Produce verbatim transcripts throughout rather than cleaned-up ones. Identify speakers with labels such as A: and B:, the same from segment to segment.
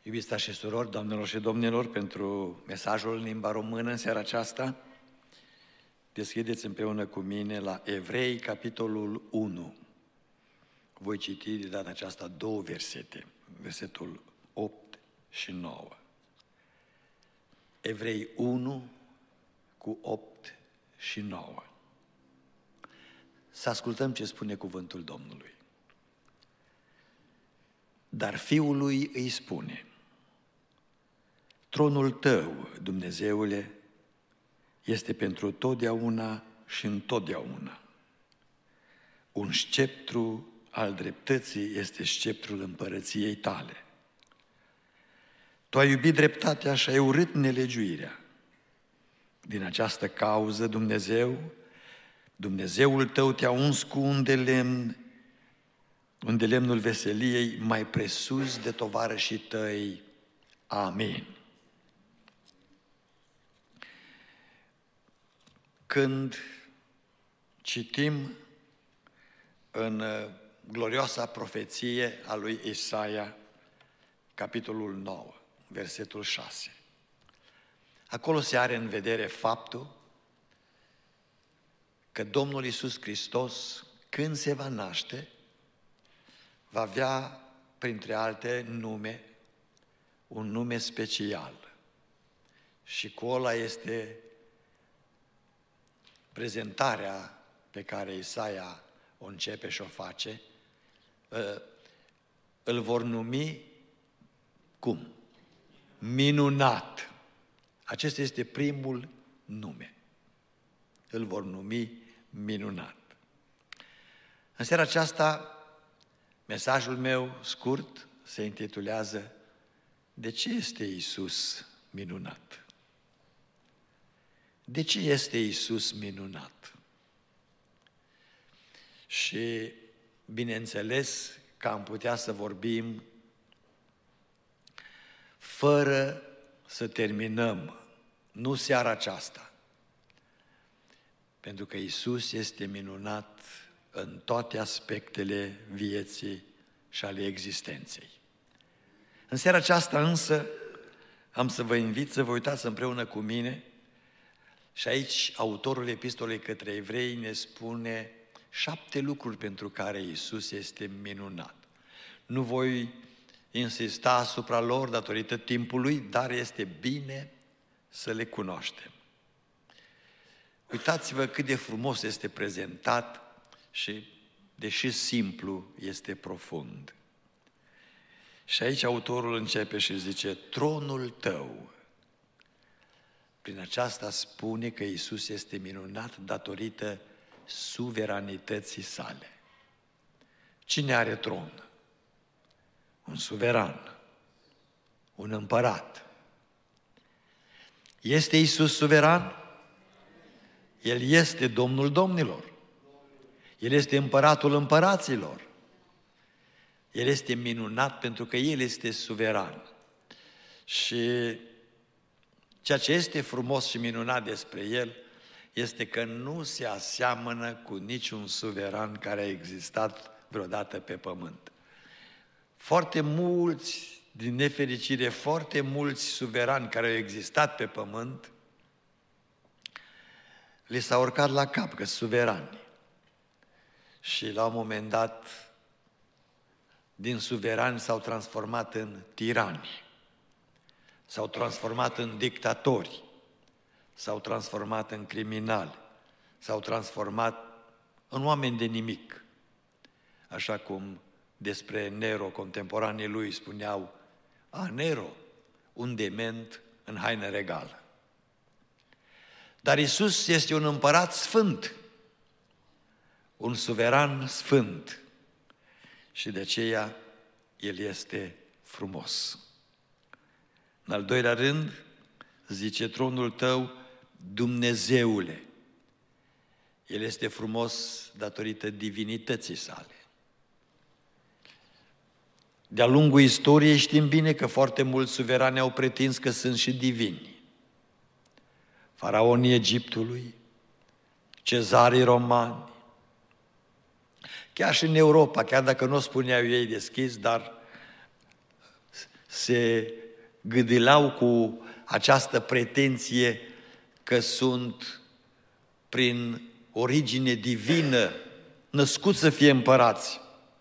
A: Iubiți frați și surori, doamnelor și domnilor, pentru mesajul în limba română în seara aceasta, deschideți împreună cu mine la Evrei, capitolul unu. Voi citi de data aceasta două versete, versetul opt și nouă. Evrei unu cu opt și nouă. Să ascultăm ce spune cuvântul Domnului. Dar Fiului îi spune: tronul tău, Dumnezeule, este pentru totdeauna și întotdeauna. Un sceptru al dreptății este sceptrul împărăției tale. Tu ai iubit dreptatea și ai urât nelegiuirea. Din această cauză, Dumnezeu, Dumnezeul tău te-a uns cu un de lemn, un de lemnul veseliei mai presus de tovarășii tăi. Amin. Când citim în glorioasa profeție a lui Isaia, capitolul nouă, versetul șase, acolo se are în vedere faptul că Domnul Iisus Hristos, când se va naște, va avea, printre alte nume, un nume special. Și cu ăla este prezentarea pe care Isaia o începe și o face. Îl vor numi cum? Minunat. Acesta este primul nume. Îl vor numi minunat. În seara aceasta, mesajul meu scurt se intitulează: de ce este Iisus minunat? De ce este Iisus minunat? Și bineînțeles că am putea să vorbim fără să terminăm, nu seara aceasta, pentru că Iisus este minunat în toate aspectele vieții și ale existenței. În seara aceasta însă am să vă invit să vă uitați împreună cu mine și aici autorul epistolei către evrei ne spune șapte lucruri pentru care Iisus este minunat. Nu voi insista asupra lor datorită timpului, dar este bine să le cunoaștem. Uitați-vă cât de frumos este prezentat și, deși simplu, este profund. Și aici autorul începe și zice: tronul tău. Prin aceasta spune că Iisus este minunat datorită suveranității sale. Cine are tron? Un suveran, un împărat. Este Iisus suveran? El este Domnul domnilor. El este împăratul împăraților. El este minunat pentru că El este suveran. Și ceea ce este frumos și minunat despre El este că nu se aseamănă cu niciun suveran care a existat vreodată pe pământ. Foarte mulți, din nefericire, foarte mulți suverani care au existat pe pământ, li s-a urcat la cap că suverani. Și la un moment dat, din suverani s-au transformat în tirani, s-au transformat în dictatori, s-au transformat în criminali, s-au transformat în oameni de nimic. Așa cum despre Nero, contemporanii lui spuneau: a, Nero, un dement în haină regală. Dar Iisus este un împărat sfânt, un suveran sfânt și de aceea El este frumos. În al doilea rând, zice: tronul tău, Dumnezeule. El este frumos datorită divinității sale. De-a lungul istoriei știm bine că foarte mulți suverani au pretins că sunt și divini. Faraonii Egiptului, cezarii romani, chiar și în Europa, chiar dacă nu o spuneau ei deschis, dar se gâdilau cu această pretenție că sunt prin origine divină născuți să fie împărați.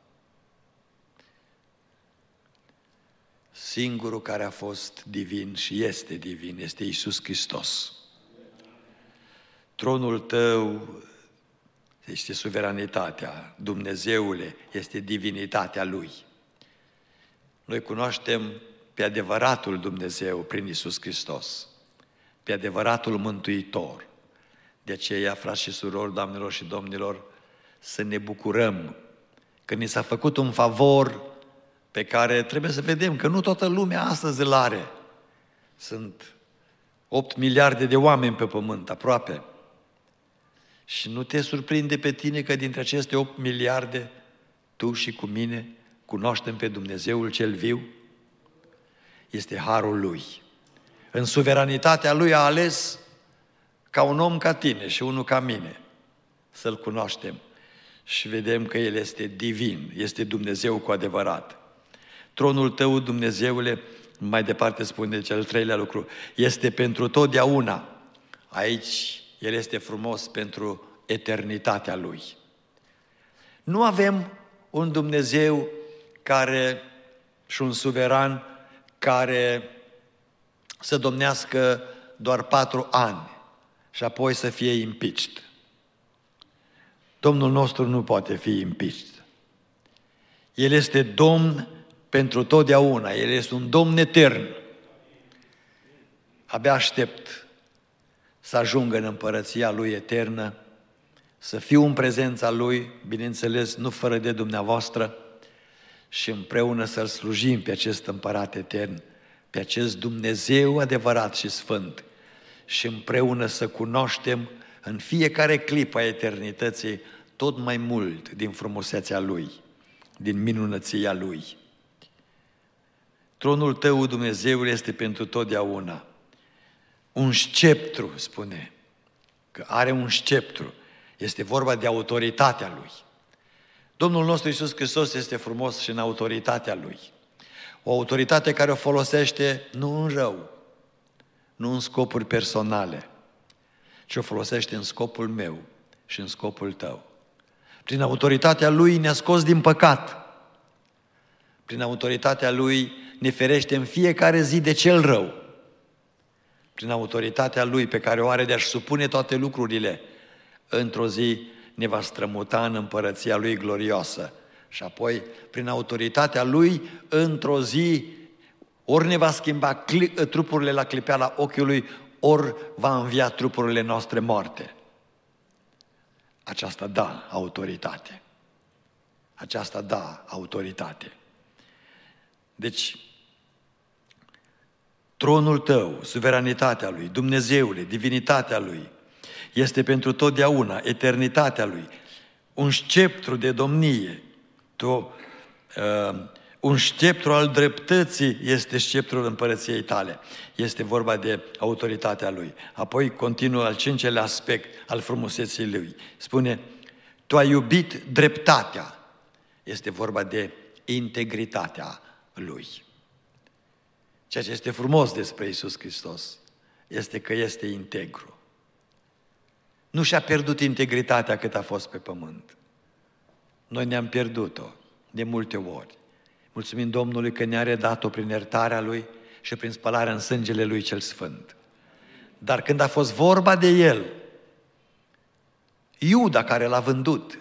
A: Singurul care a fost divin și este divin este Iisus Hristos. Tronul tău este suveranitatea, Dumnezeule este divinitatea Lui. Noi cunoaștem pe adevăratul Dumnezeu prin Iisus Hristos, pe adevăratul Mântuitor. De aceea, frați și surori, doamnelor și domnilor, să ne bucurăm că ni s-a făcut un favor pe care trebuie să vedem că nu toată lumea astăzi îl are. Sunt opt miliarde de oameni pe pământ, aproape. Și nu te surprinde pe tine că dintre aceste opt miliarde, tu și cu mine cunoaștem pe Dumnezeul cel viu? Este harul Lui. În suveranitatea Lui a ales ca un om ca tine și unul ca mine să-L cunoaștem și vedem că El este divin, este Dumnezeu cu adevărat. Tronul tău, Dumnezeule, mai departe spune cel treilea lucru, este pentru totdeauna. Aici El este frumos pentru eternitatea Lui. Nu avem un Dumnezeu care și un suveran care să domnească doar patru ani și apoi să fie impeached. Domnul nostru nu poate fi impeached. El este Domn pentru totdeauna. El este un Domn etern. Abia aștept să ajungă în împărăția Lui eternă, să fiu în prezența Lui, bineînțeles, nu fără de dumneavoastră, și împreună să-L slujim pe acest împărat etern, pe acest Dumnezeu adevărat și sfânt, și împreună să cunoaștem în fiecare clipă a eternității tot mai mult din frumusețea Lui, din minunăția Lui. Tronul tău, Dumnezeul, este pentru totdeauna. Un sceptru, spune, că are un sceptru. Este vorba de autoritatea Lui. Domnul nostru Iisus Hristos este frumos și în autoritatea Lui. O autoritate care o folosește nu în rău, nu în scopuri personale, ci o folosește în scopul meu și în scopul tău. Prin autoritatea Lui ne-a scos din păcat. Prin autoritatea Lui ne ferește în fiecare zi de cel rău. Prin autoritatea Lui pe care o are de a-și supune toate lucrurile, într-o zi ne va strămuta în împărăția Lui glorioasă. Și apoi, prin autoritatea Lui, într-o zi, ori ne va schimba trupurile la clipeala ochiului, ori va învia trupurile noastre moarte. Aceasta da autoritate. Aceasta da autoritate. Deci, tronul tău, suveranitatea Lui, Dumnezeule, divinitatea Lui, este pentru totdeauna, eternitatea Lui, un sceptru de domnie, tu, uh, un sceptru al dreptății este sceptrul împărăției tale. Este vorba de autoritatea Lui. Apoi continuă al cincelea aspect al frumuseții Lui. Spune, tu ai iubit dreptatea. Este vorba de integritatea Lui. Ceea ce este frumos despre Iisus Hristos este că este integru. Nu și-a pierdut integritatea cât a fost pe pământ. Noi ne-am pierdut-o de multe ori. Mulțumim Domnului că ne-a redat-o prin iertarea Lui și prin spălarea în sângele Lui cel Sfânt. Dar când a fost vorba de El, Iuda care l-a vândut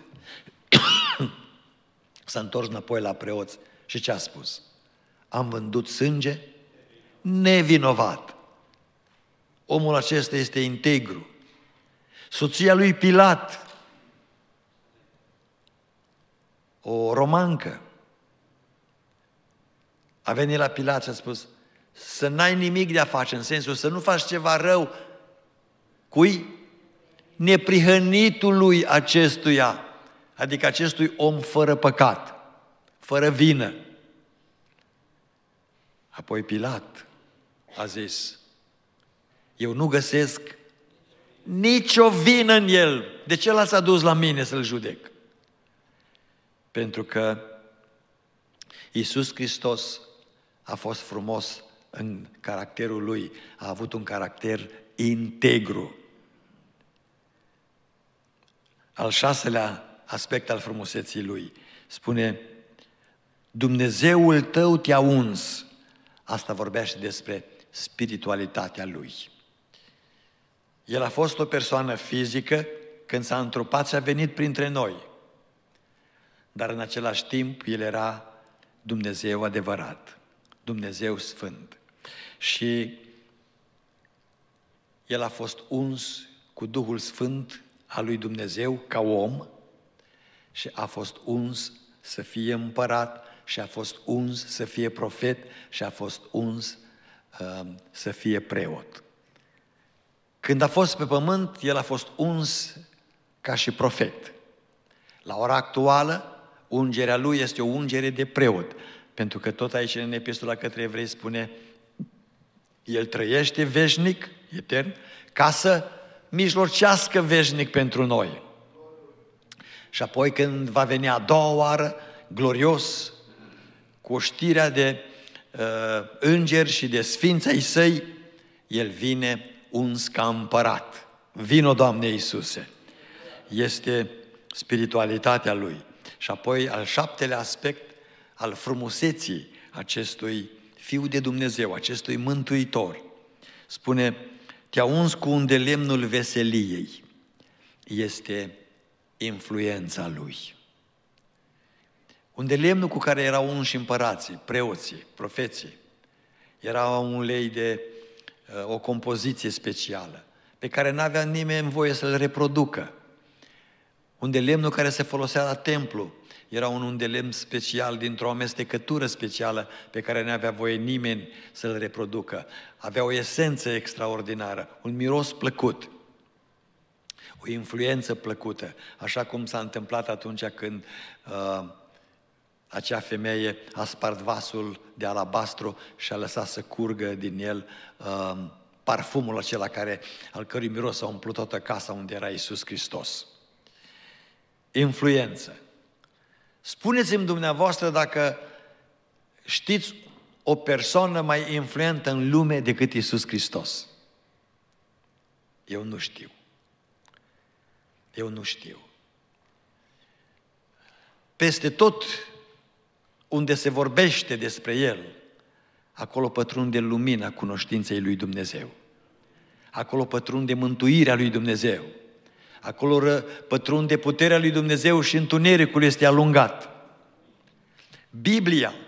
A: s-a întors înapoi la preoți și ce a spus? Am vândut sânge nevinovat. Omul acesta este integru. Soția lui Pilat, o romancă, a venit la Pilat și a spus să n-ai nimic de a face, în sensul să nu faci ceva rău. Cui? Neprihănitului acestuia, adică acestui om fără păcat, fără vină. Apoi Pilat a zis, eu nu găsesc nicio vină în el. De ce l-ați adus la mine să-l judec? Pentru că Iisus Hristos a fost frumos în caracterul lui, a avut un caracter integru. Al șaselea aspect al frumuseții lui spune: Dumnezeul tău te-a uns. Asta vorbea și despre spiritualitatea lui. El a fost o persoană fizică când s-a întrupat și a venit printre noi. Dar în același timp, El era Dumnezeu adevărat, Dumnezeu sfânt. Și El a fost uns cu Duhul Sfânt al lui Dumnezeu ca om și a fost uns să fie împărat și a fost uns să fie profet și a fost uns uh, să fie preot. Când a fost pe pământ, El a fost uns ca și profet. La ora actuală, ungerea Lui este o ungere de preot, pentru că tot aici în Epistola către Evrei spune: El trăiește veșnic, etern, ca să mijlocească veșnic pentru noi. Și apoi când va veni a doua oară, glorios, cu știrea de uh, îngeri și de sfinți ai săi, El vine uns ca împărat. Vino, Doamne Iisuse! Este spiritualitatea Lui. Și apoi al șaptelea aspect al frumuseții acestui Fiu de Dumnezeu, acestui Mântuitor. Spune: te-a uns cu un de lemnul veseliei. Este influența Lui. Un de lemnul cu care erau unși împărații, preoții, profeții. Era un ulei de uh, o compoziție specială, pe care n-avea nimeni voie să-l reproducă. Un de lemnul care se folosea la templu. Era un de lemn special, dintr-o amestecătură specială, pe care nu avea voie nimeni să-l reproducă. Avea o esență extraordinară, un miros plăcut, o influență plăcută, așa cum s-a întâmplat atunci când uh, acea femeie a spart vasul de alabastru și a lăsat să curgă din el uh, parfumul acela care, al cărui miros a umplut toată casa unde era Iisus Hristos. Influență. Spuneți-mi dumneavoastră dacă știți o persoană mai influentă în lume decât Iisus Hristos. Eu nu știu. Eu nu știu. Peste tot unde se vorbește despre El, acolo pătrunde lumina cunoștinței lui Dumnezeu. Acolo pătrunde mântuirea lui Dumnezeu. Acolo pătrunde puterea lui Dumnezeu și întunericul este alungat. Biblia,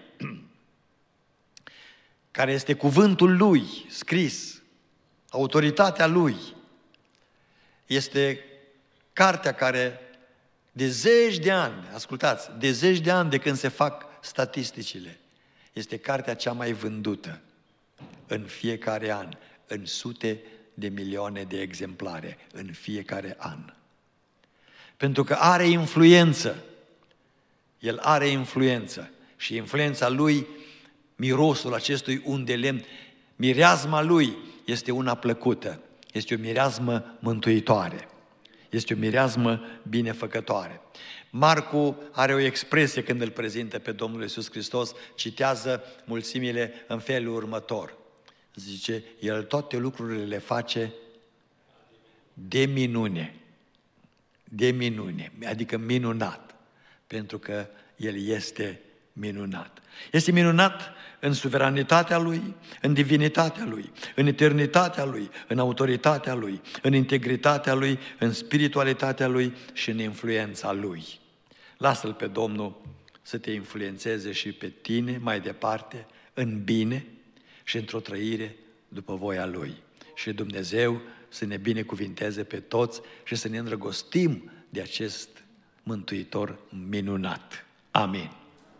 A: care este cuvântul Lui scris, autoritatea Lui, este cartea care de zeci de ani, ascultați, de zeci de ani de când se fac statisticile, este cartea cea mai vândută în fiecare an, în sute de milioane de exemplare în fiecare an. Pentru că are influență. El are influență. Și influența lui, mirosul acestui un de lemn, mireasma lui este una plăcută. Este o mireasmă mântuitoare. Este o mireasmă binefăcătoare. Marcu are o expresie când îl prezintă pe Domnul Iisus Hristos, citează mulțimile în felul următor. Zice, El toate lucrurile le face de minune. De minune, adică minunat. Pentru că El este minunat. Este minunat în suveranitatea Lui, în divinitatea Lui, în eternitatea Lui, în autoritatea Lui, în integritatea Lui, în spiritualitatea Lui și în influența Lui. Lasă-L pe Domnul să te influențeze și pe tine mai departe, în bine și într-o trăire după voia Lui. Și Dumnezeu să ne binecuvinteze pe toți și să ne îndrăgostim de acest Mântuitor minunat. Amin.